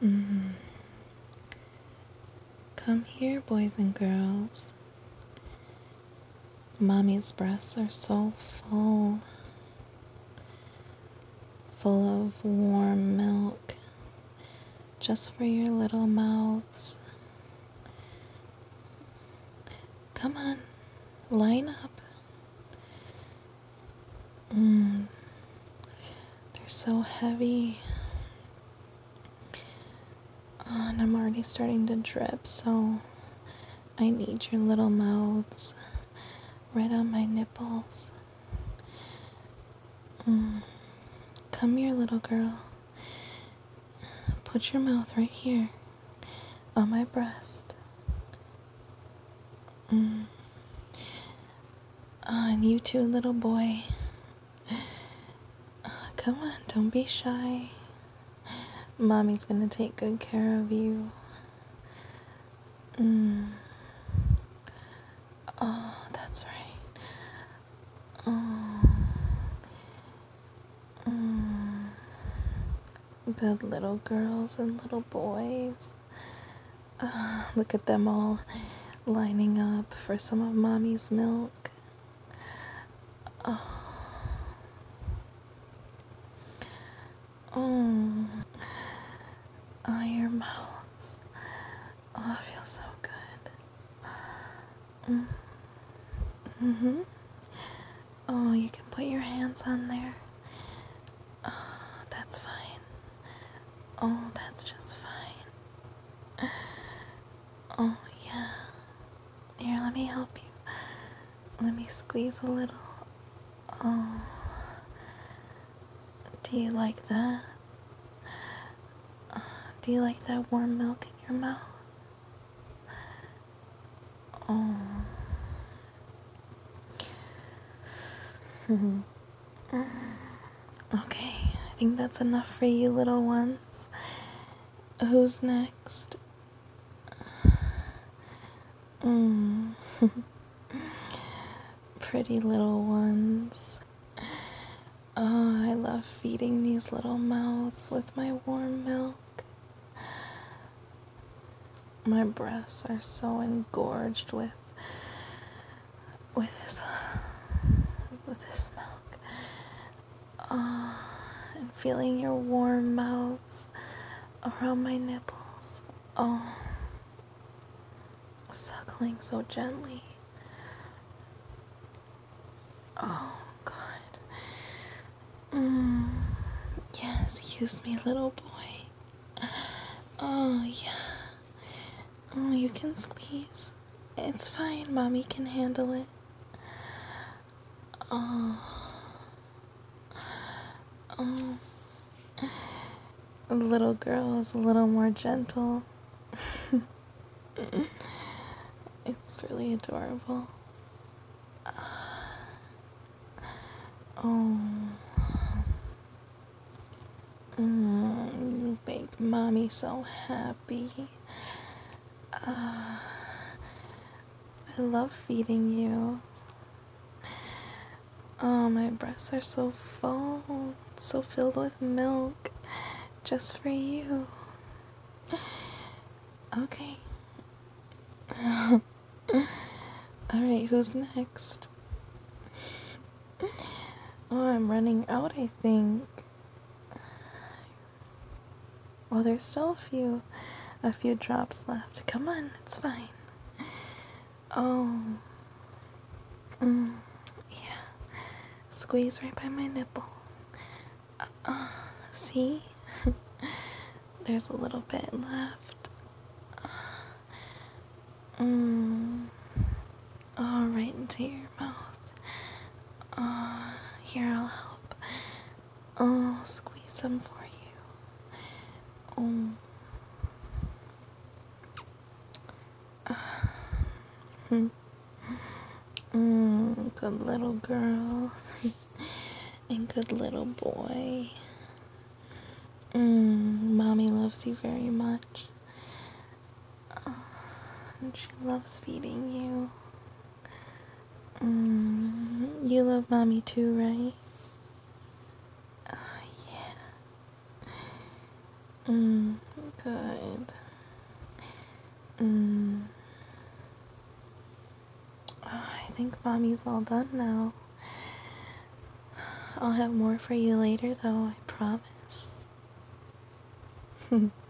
Mm. Come here, boys and girls. Mommy's breasts are so full of warm milk, just for your little mouths. Come on, line up. They're so heavy. Oh, and I'm already starting to drip, so I need your little mouths right on my nipples. Come here, little girl. Put your mouth right here on my breast. And you too, little boy. Come on, don't be shy. Mommy's gonna take good care of you. Oh, that's right. Good little girls and little boys. Look at them all lining up for some of Mommy's milk. Oh, your mouths. Oh, it feels so good. Oh, you can put your hands on there. Oh, that's fine. Oh, that's just fine. Oh, yeah. Here, let me help you. Let me squeeze a little. Oh. Do you like that? Do you like that warm milk in your mouth? Oh. Okay, I think that's enough for you little ones. Who's next? Pretty little ones. Oh, I love feeding these little mouths with my warm milk. My breasts are so engorged with this milk. Oh, and feeling your warm mouths around my nipples. Oh, suckling so gently. Oh, God. Yes, use me, little boy. Oh, yeah. Oh, you can squeeze. It's fine. Mommy can handle it. Oh. Oh. The little girl is a little more gentle. It's really adorable. Oh. You make Mommy so happy. I love feeding you. Oh, my breasts are so full, so filled with milk, just for you. Okay. Alright, who's next? Oh, I'm running out, I think. Well, there's still a few drops left. Come on, it's fine. Oh. Yeah. Squeeze right by my nipple. See? There's a little bit left. Oh, right into your mouth. Here, I'll help. Oh, squeeze them for you. Good little girl. And good little boy. Mommy loves you very much. And she loves feeding you. You love Mommy too, right? Oh, yeah. Good. Mm. I think mommy's all done now. I'll have more for you later, though, I promise.